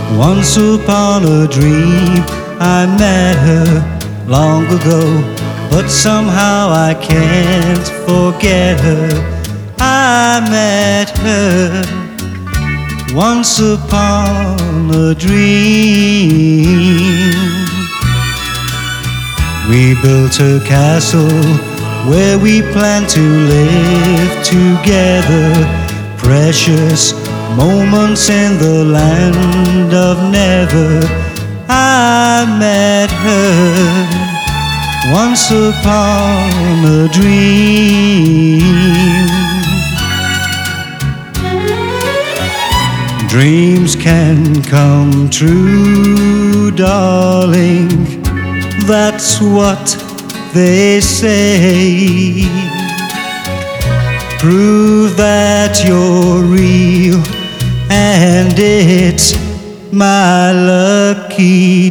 Once upon a dream, I met her long ago, but somehow I can't forget her. I met her once upon a dream. We built a castle where we planned to live together. Precious moments in the land of never. I met her once upon a dream. Dreams can come true, darling, that's what they say. Prove that you're real, and it's my lucky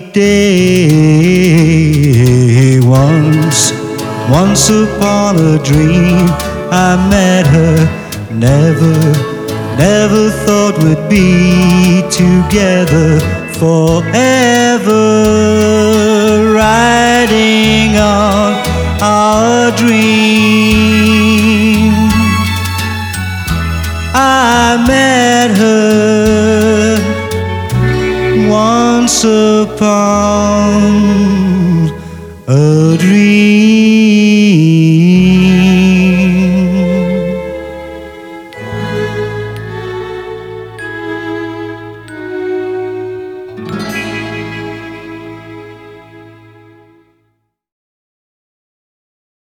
day. Once upon a dream, I met her. Never thought we'd be together forever, riding on our dream. I met her once upon a dream.